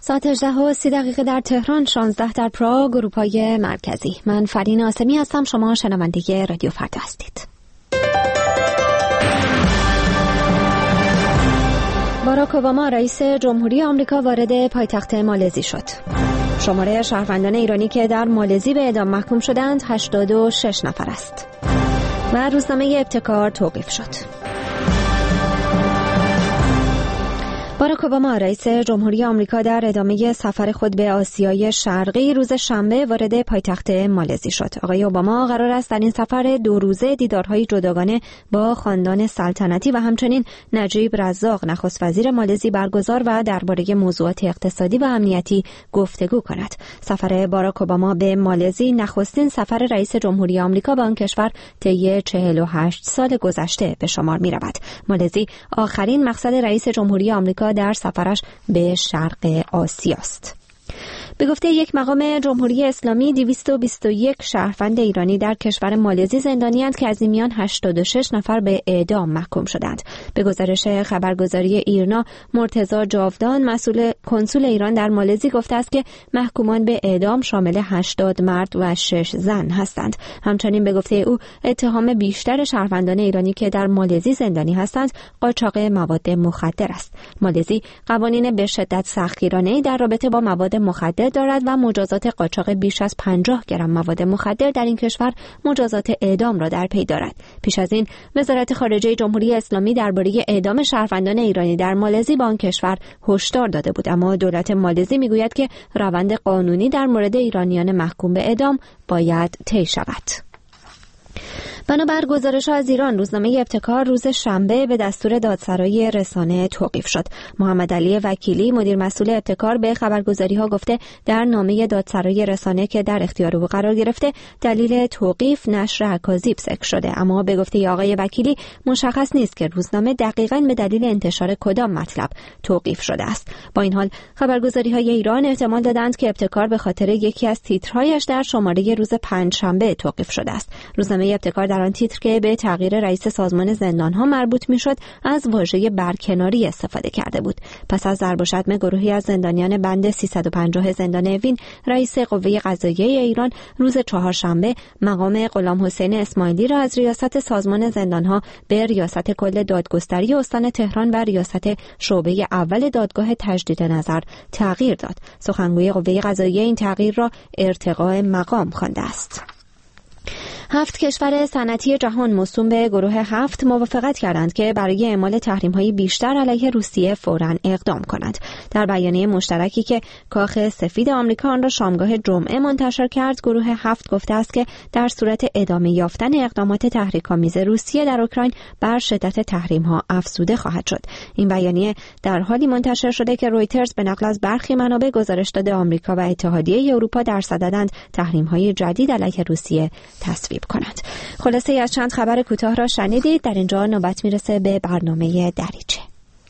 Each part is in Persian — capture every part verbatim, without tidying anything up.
ساعت هجده و سی دقیقه در تهران، شانزده در پراگ، اروپای مرکزی. من فرین آسمی هستم. شما شنونده رادیو فردا هستید. باراک اوباما رئیس جمهوری آمریکا وارد پایتخت مالزی شد. شماره شهروندان ایرانی که در مالزی به اعدام محکوم شدند هشتاد و شش نفر است. و روزنامه ابتکار توقیف شد. باراک اوباما رئیس جمهوری آمریکا در ادامه سفر خود به آسیای شرقی روز شنبه وارد پایتخت مالزی شد. آقای اوباما قرار است در این سفر دو روزه دیدارهای جداگانه با خاندان سلطنتی و همچنین نجیب رزاق نخست وزیر مالزی برگزار و درباره موضوعات اقتصادی و امنیتی گفتگو کند. سفر باراک اوباما به مالزی نخستین سفر رئیس جمهوری آمریکا به آن کشور طی چهل و هشت سال گذشته به شمار می رود. مالزی آخرین مقصد رئیس جمهوری آمریکا در سفرش به شرق آسیا است. به گفته یک مقام جمهوری اسلامی، دویست و بیست و یک شهروند ایرانی در کشور مالزی زندانی‌اند که از این میان هشتاد و شش نفر به اعدام محکوم شدند. به گزارش خبرگزاری ایرنا، مرتضی جاودان، مسئول کنسول ایران در مالزی گفته است که محکومان به اعدام شامل هشتاد مرد و شش زن هستند. همچنین به گفته او، اتهام بیشتر شهروندان ایرانی که در مالزی زندانی هستند قاچاق مواد مخدر است. مالزی قوانین به شدت سختگیرانه‌ای در رابطه با مواد مخدر دارد و مجازات قاچاق بیش از پنجاه گرم مواد مخدر در این کشور مجازات اعدام را در پی دارد. پیش از این وزارت خارجه جمهوری اسلامی درباره اعدام شهروندان ایرانی در مالزی با آن کشور هشدار داده بود، اما دولت مالزی میگوید که روند قانونی در مورد ایرانیان محکوم به اعدام باید طی شود. بنابر گزارش از ایران، روزنامه ابتکار روز شنبه به دستور دادسرای رسانه توقیف شد. محمد علی وکیلی، مدیر مسئول ابتکار، به خبرگزاری‌ها گفته در نامه دادسرای رسانه که در اختیار او قرار گرفته دلیل توقیف نشر اکاذیب ذکر شده، اما به گفته آقای وکیلی مشخص نیست که روزنامه دقیقاً به دلیل انتشار کدام مطلب توقیف شده است. با این حال خبرگزاری‌های ایران احتمال دادند که ابتکار به خاطر یکی از تیترهایش در شماره روز پنجشنبه توقیف شده است. روزنامه ابتکار در آن تیتر که به تغییر رئیس سازمان زندان‌ها مربوط می‌شد از واژه برکناری استفاده کرده بود. پس از ضرب و شتم گروهی از زندانیان بند سیصد و پنجاه زندان اوین، رئیس قوه قضاییه ایران روز چهارشنبه مقام غلام حسین اسماعیلی را از ریاست سازمان زندان‌ها به ریاست کل دادگستری استان تهران و ریاست شعبه اول دادگاه تجدید نظر تغییر داد. سخنگوی قوه قضاییه این تغییر را ارتقاء مقام خوانده است. هفت کشور صنعتی جهان موسوم به گروه هفت موافقت کردند که برای اعمال تحریم‌های بیشتر علیه روسیه فوراً اقدام کنند. در بیانیه مشترکی که کاخ سفید آمریکا آن را شامگاه جمعه منتشر کرد، گروه هفت گفته است که در صورت ادامه یافتن اقدامات تحریک‌آمیز روسیه در اوکراین بر شدت تحریم‌ها افزوده خواهد شد. این بیانیه در حالی منتشر شده که رویترز به نقل از برخی منابع گزارش داده آمریکا و اتحادیه اروپا در صددند تحریم‌های جدید علیه روسیه تصویب کنند. خلاصه از چند خبر کوتاه را شنیدید. در اینجا نوبت میرسه به برنامه دریچه.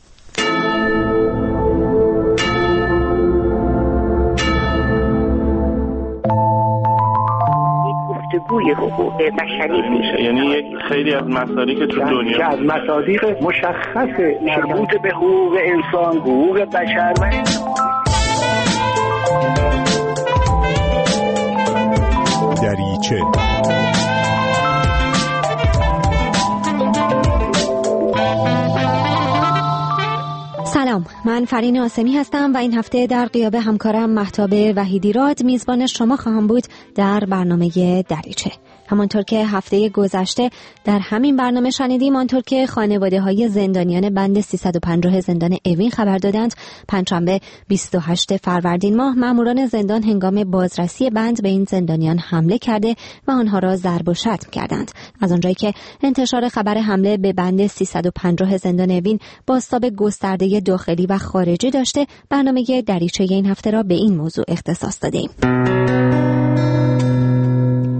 گفتگوی حقوق بشری میشه، یعنی یک خیلی از مصادیق تو دنیا که از مصادیق مشخص مربوط به حقوق انسان، حقوق بشر و دریچه. سلام، من فرین آسمی هستم و این هفته در غیاب همکارم مهتاب وحیدیراد میزبان شما خواهم بود در برنامه دریچه. همانطور که هفته گذشته در همین برنامه شنیدیم، آنطور که خانواده‌های زندانیان بند سیصد و پنجاه زندان اوین خبر دادند، پنجشنبه بیست و هشتم فروردین ماه ماموران زندان هنگام بازرسی بند به این زندانیان حمله کرده و آنها را ضرب و شتم کردند. از آنجایی که انتشار خبر حمله به بند سیصد و پنجاه زندان اوین بازتاب گسترده داخلی و خارجی داشته، برنامه دریچه این هفته را به این موضوع اختصاص دادیم.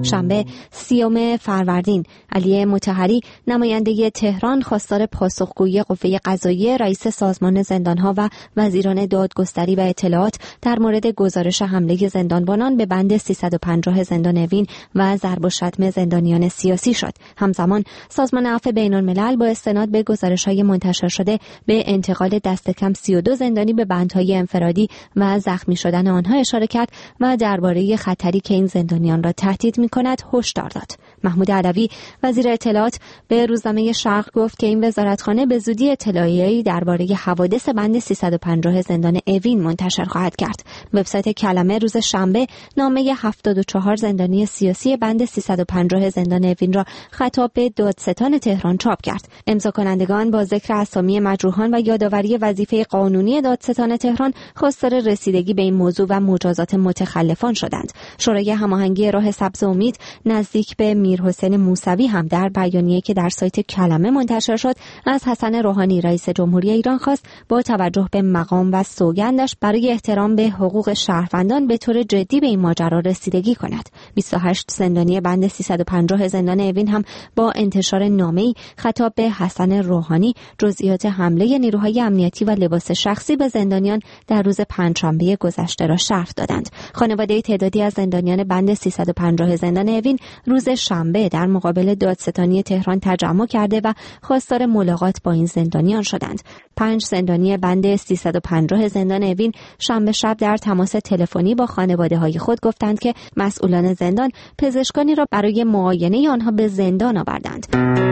شنبه سیوم فروردین علی مطهری نماینده تهران خواستار پاسخگویی قوه قضاییه، رئیس سازمان زندانها و وزیران دادگستری و اطلاعات در مورد گزارش حمله زندانبانان به بند سیصد و پنجاه زندان اوین و ضرب و شتم زندانیان سیاسی شد. همزمان سازمان عفو بین‌الملل با استناد به گزارش‌های منتشر شده به انتقال دست کم سی و دو زندانی به بندهای انفرادی و زخمی شدن آنها اشاره کرد و درباره خطری که این زندانیان را تهدید می‌کند هشدار داد. محمود علوی وزیر اطلاعات به روزنامه شرق گفت که این وزارتخانه به زودی اطلاعیه‌ای درباره حوادث بند سیصد و پنجاه زندان اوین منتشر خواهد کرد. وبسایت کلمه روز شنبه نامه هفتاد و چهار زندانی سیاسی بند سیصد و پنجاه زندان اوین را خطاب به دادستان تهران چاپ کرد. امضا کنندگان با ذکر اسامی مجروحان و یادآوری وظیفه قانونی دادستان تهران خواستار رسیدگی به این موضوع و مجازات متخلفان شدند. شورای هماهنگی راه سبز امید نزدیک به میرحسین موسوی هم در بیانیه‌ای که در سایت کلمه منتشر شد از حسن روحانی رئیس جمهوری ایران خواست با توجه به مقام و سوگندش برای احترام به حقوق شهروندان به طور جدی به این ماجرا رسیدگی کند. بیست و هشت زندانی بند سیصد و پنجاه زندان اوین هم با انتشار نامه‌ای خطاب به حسن روحانی جزئیات حمله نیروهای امنیتی و لباس شخصی به زندانیان در روز پنجشنبه گذشته را شرح دادند. خانواده تعدادی از زندانیان بند سیصد و پنجاه زندان اوین روز شنبه در مقابل دادستانی تهران تجمع کرده و خواستار ملاقات با این زندانیان شدند. پنج زندانی بند سیصد و پنجاه زندان اوین شنبه شب در تماس تلفنی با خانواده‌های خود گفتند که مسئولان زندان پزشکانی را برای معاینه آنها به زندان آوردند.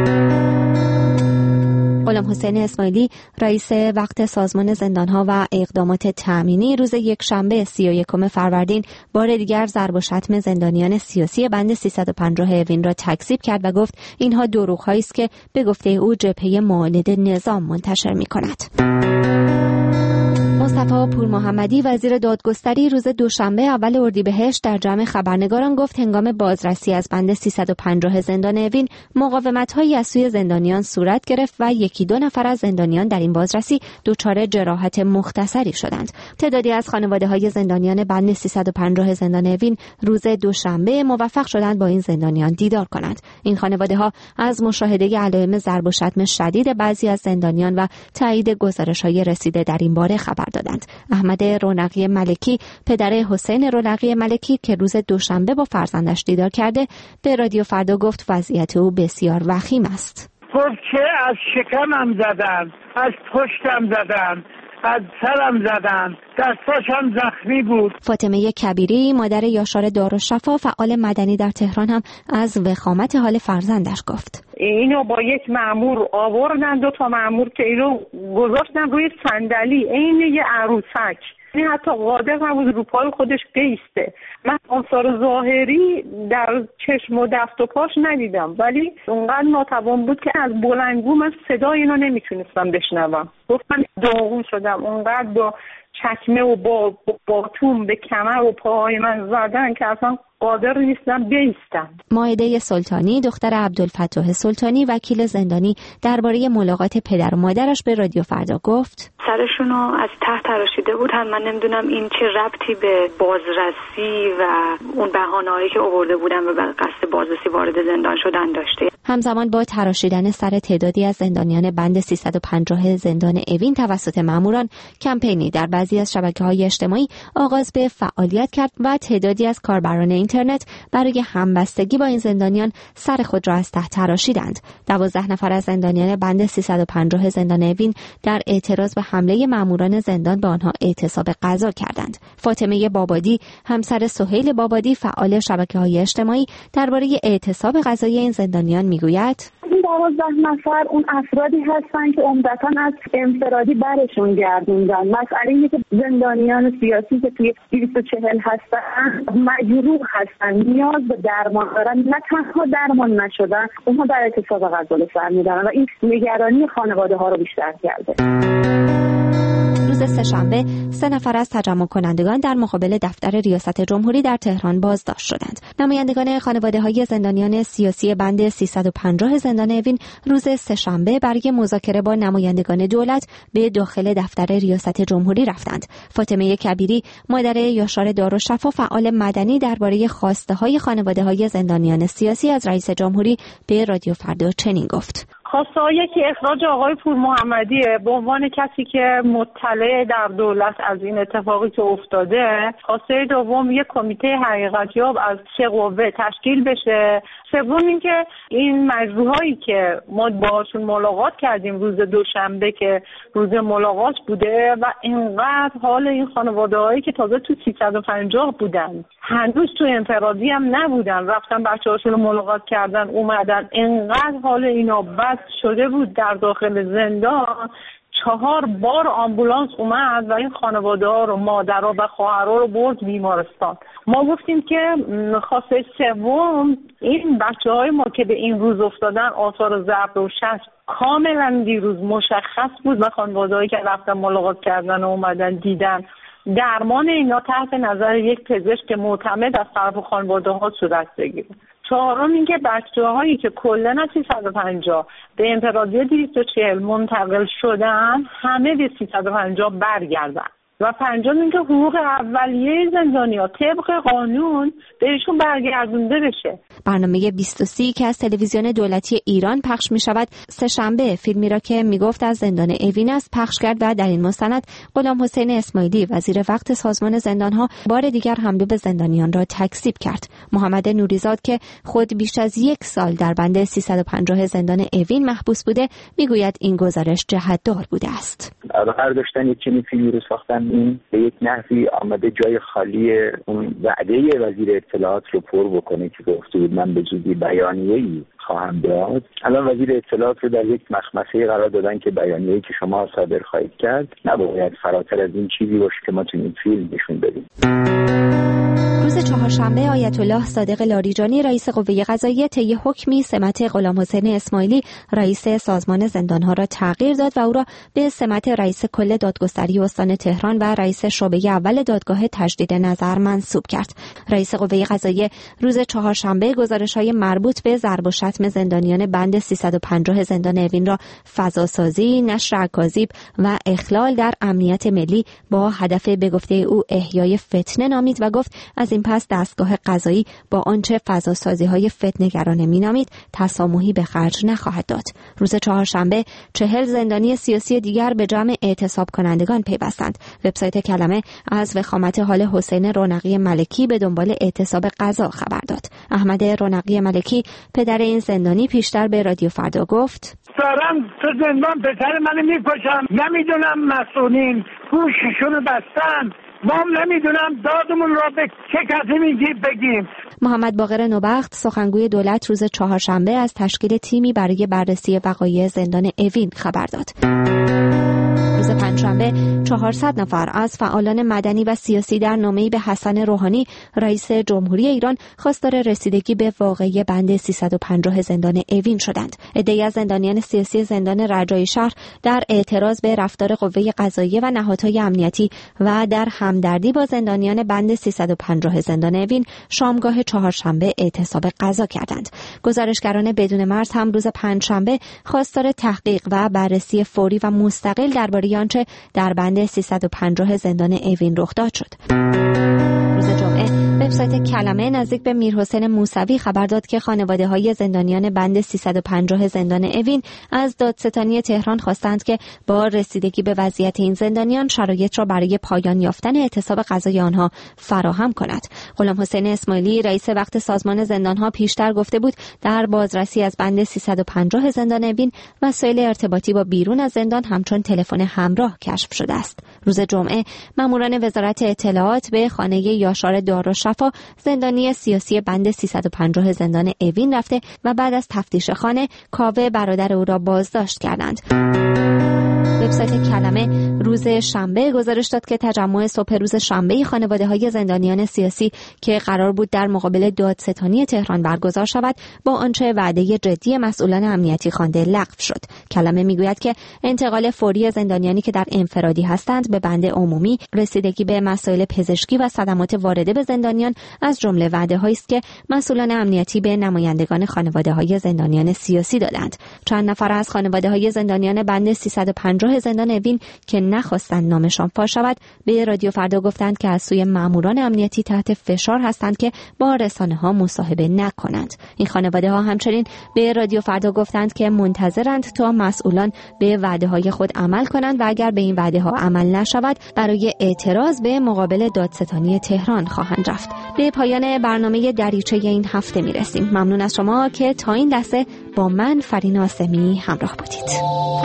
غلام حسین اسماعیلی رئیس وقت سازمان زندانها و اقدامات تأمینی روز یکشنبه سی و یکم فروردین بار دیگر ضرب و شتم زندانیان سیاسی بند سیصد و پنجاه اوین را تکذیب کرد و گفت اینها دروغ‌هایی است که به گفته او جبهه معاند نظام منتشر می‌کند. مصطفی پورمحمدی وزیر دادگستری روز دوشنبه اول اردیبهشت در جمع خبرنگاران گفت هنگام بازرسی از بند سیصد و پنجاه زندان اوین مقاومت‌هایی از سوی زندانیان صورت گرفت و یکی دو نفر از زندانیان در این بازرسی دچار جراحت مختصری شدند. تعدادی از خانواده‌های زندانیان بند سیصد و پنجاه زندان اوین روز دوشنبه موفق شدند با این زندانیان دیدار کنند. این خانواده‌ها از مشاهده علائم ضرب و شتم شدید بعضی از زندانیان و تایید گزارش‌های رسیده در این باره خبر دادند. احمد رونقی ملکی پدر حسین رونقی ملکی که روز دوشنبه با فرزندش دیدار کرده به رادیو فردا گفت وضعیت او بسیار وخیم است. گفت که از شکمم زدن، از پشتم زدن، از سرم زدن، دستاشم زخمی بود. فاطمه کبیری مادر یاشار دارالشفا فعال مدنی در تهران هم از وخامت حال فرزندش گفت. اینو با یک مأمور آوردن، دو تا مأمور که اینو گذاشتن روی صندلی عین یه عروسک. این حتی قادر نبود رو پای خودش بیسته. من آثار ظاهری در چشم و دست و پاش ندیدم ولی اونقدر ناتوان بود که از بلندگو من صدای اینو نمیتونستم بشنوم. گفتم داغون شدم. اونقدر با چکمه و با باتوم به کمر و پاهای من زدن که اصلا قادر نیستم بیستم. مائده سلطانی دختر عبدالفتاح سلطانی وکیل زندانی درباره ملاقات پدر و مادرش به رادیو فردا گفت سرشونو از ته تراشیده بودن. من نمیدونم این چه ربطی به بازرسی و اون بهانه‌هایی که آورده بودن و به قصد بازرسی وارد زندان شدن داشته. همزمان با تراشیدن سر تعدادی از زندانیان بند سیصد و پنجاه زندان اوین توسط ماموران، کمپینی در بعضی از شبکه‌های اجتماعی آغاز به فعالیت کرد و تعدادی از کاربران اینترنت برای همبستگی با این زندانیان سر خود را از ته تراشیدند. دوازده نفر از زندانیان بند سیصد و پنجاه زندان اوین در اعتراض به حمله ماموران زندان به آنها اعتصاب غذا کردند. فاطمه بابادی همسر سهیل بابادی فعال شبکه‌های اجتماعی درباره اعتصاب غذایی این زندانیان میگوید این دوازده نفر اون افرادی هستن که عمدتاً از انفرادی برشون گردوندن. مسئله اینه که زندانیان سیاسی که توی دویست و چهل هستن مجروح هستن، نیاز به درمان دارن، نه تنها درمان نشدن، اونها در اعتصاب غذا سر میدارن و این نگرانی خانواده ها رو بیشتر کرده. روز سه‌شنبه سه نفر از تجمع کنندگان در مقابل دفتر ریاست جمهوری در تهران بازداشت شدند. نمایندگان خانواده‌های زندانیان سیاسی بند سیصد و پنجاه زندان اوین روز سه‌شنبه برای مذاکره با نمایندگان دولت به داخل دفتر ریاست جمهوری رفتند. فاطمه کبیری، مادر یاشار دارالشفا، فعال مدنی، درباره خواسته‌های خانواده‌های زندانیان سیاسی از رئیس جمهوری به رادیو فردا چنین گفت: خواسته‌هایی که اخراج آقای پور محمدیه به عنوان کسی که مطلع در دولت از این اتفاقی که افتاده. خواسته دوم یک کمیته حقیقتیاب از سه قوه تشکیل بشه. سوم اینکه این مجروحایی که ما باشون ملاقات کردیم روز دوشنبه که روز ملاقات بوده و اینقدر حال این خانواده‌هایی که تازه تو سیصد و پنجاه بودن، هنوز تو انفرادی هم نبودن، رفتن بچه‌هاشون رو ملاقات کردن اومدن، اینقدر حال اینا بد شده بود در داخل زندان. چهار بار آمبولانس اومد و این خانواده ها رو، مادرها و خواهرها رو برد بیمارستان. ما گفتیم که خواسته سوم این بچه های ما که به این روز افتادن آثار ضرب و شست کاملا دیروز مشخص بود و خانواده هایی که رفتن ملاقات کردن و اومدن دیدن درمان اینا تحت نظر یک پزشک معتمد از طرف خانواده ها صورت بگیره. چهارم اینکه بچه‌هایی که کلاً از سیصد و پنجاه به انفرادی دویست و چهل منتقل شدن همه به سیصد و پنجاه برگردن. و پنجم اینکه حقوق اولیه زندانی‌ها طبق قانون بهشون برگردونده بشه. برنامه بیست و سه که از تلویزیون دولتی ایران پخش می شود سه‌شنبه فیلمی را که می گفت از زندان اوین است پخش کرد و در این مستند غلام حسین اسماعیلی وزیر وقت سازمان زندانها بار دیگر حمله به زندانیان را تکذیب کرد. محمد نوریزاد که خود بیش از یک سال در بند سیصد و پنجاه زندان اوین محبوس بوده می گوید این گزارش جهت‌دار بوده است. هر داشتن یک چنین فیلمی رو ساختن این به یک نحوی آمده جای خالی اون وعده وزیر اطلاعات رو پر بکنه که گفته بود من به زودی بیانیه‌ای خواهم داد. الان وزیر اطلاعات رو در یک مخمسه قرار دادن که بیانیه‌ای که شما صادر خواهید کرد نباید فراتر از این چیزی باشه که ما تو این فیلم نشون بدیم. روز چهارشنبه آیت الله صادق لاریجانی رئیس قوه قضاییه طی حکمی سمت غلام حسین اسماعیلی رئیس سازمان زندانها را تغییر داد و او را به سمت رئیس کل دادگستری استان تهران و رئیس شعبه اول دادگاه تجدید نظر منصوب کرد. رئیس قوه قضاییه روز چهارشنبه گزارش‌های مربوط به ضرب و شتم زندانیان بند سیصد و پنجاه زندان اوین را فضاسازی، نشر اکاذیب و اخلال در امنیت ملی با هدف به گفته او احیای فتنه نامید و گفت از این پس دستگاه قضایی با آنچه فضاسازی‌های فتنه‌گرانه می‌نامید تسامحی به خرج نخواهد داد. روز چهارشنبه چهل زندانی سیاسی دیگر به جمع اعتصاب کنندگان پیوستند. وبسایت کلمه از وخامت حال حسین رونقی ملکی به دنبال اعتصاب قضا خبر داد. احمد رونقی ملکی پدر این زندانی پیشتر به رادیو فردا گفت: دارم تو زندان پسر منو میکشم، نمیدونم مسئولین گوششونو بستن، ما نمیدونم دادمون را به چه کسی میگیم بگیم. محمد باقر نوبخت سخنگوی دولت روز چهارشنبه از تشکیل تیمی برای بررسی وقایع زندان اوین خبر داد. روز پنجشنبه چهارصد نفر از فعالان مدنی و سیاسی در نامه‌ای به حسن روحانی رئیس جمهوری ایران خواستار رسیدگی به واقعه بند سیصد و پنجاه زندان اوین شدند. عده‌ای از زندانیان سیاسی زندان رجایی شهر در اعتراض به رفتار قوه قضاییه و نهادهای امنیتی و در همدردی با زندانیان بند سیصد و پنجاه زندان اوین شامگاه چهارشنبه اعتصاب قضا کردند. گزارشگران بدون مرز هم روز پنجشنبه خواستار تحقیق و بررسی فوری و مستقل درباره آنچه در بند سیصد و پنجاه زندان اوین رخ داد شد. روز جمعه وبسایت کلمه نزدیک به میرحسین موسوی خبر داد که خانواده‌های زندانیان بند سیصد و پنجاه زندان اوین از دادستانی تهران خواستند که با رسیدگی به وضعیت این زندانیان شرایط را برای پایان یافتن اعتصاب قضایی آنها فراهم کند. غلام حسین اسماعیلی رئیس وقت سازمان زندانها پیشتر گفته بود در بازرسی از بند سیصد و پنجاه زندان اوین وسایل ارتباطی با بیرون از زندان همچون تلفن همراه کشف شده است. روز جمعه ماموران وزارت اطلاعات به خانه یاشار دارالشفا زندانی سیاسی بند سیصد و پنجاه زندان اوین رفته و بعد از تفتیش خانه کاوه برادر او را بازداشت کردند. وبسایت کلمه روز شنبه گزارش داد که تجمع صبح روز شنبه خانواده‌های زندانیان سیاسی که قرار بود در مقابل دادستانی تهران برگزار شود با آنچه وعده جدی مسئولان امنیتی خوانده لغو شد. کلمه میگوید که انتقال فوری زندانیانی که در انفرادی هستند به بند عمومی، رسیدگی به مسائل پزشکی و صدمات وارده به زندانیان از جمله وعده‌هایی است که مسئولان امنیتی به نمایندگان خانواده‌های زندانیان سیاسی دادند. چند نفر از خانواده‌های زندانیان بند سیصد و پنجاه زندان اوین که نخواستند نامشان فاش شود به رادیو فردا گفتند که از سوی ماموران امنیتی تحت فشار هستند که با رسانه‌ها مصاحبه نکنند. این خانواده‌ها همچنین به رادیو فردا گفتند که منتظرند تا مسئولان به وعده‌های خود عمل کنند و اگر به این وعده‌ها عمل نشود برای اعتراض به مقابل دادستانی تهران خواهند رفت. به پایان برنامه دریچه این هفته میرسیم. ممنون از شما که تا این لحظه با من فرین آسمی همراه بودید.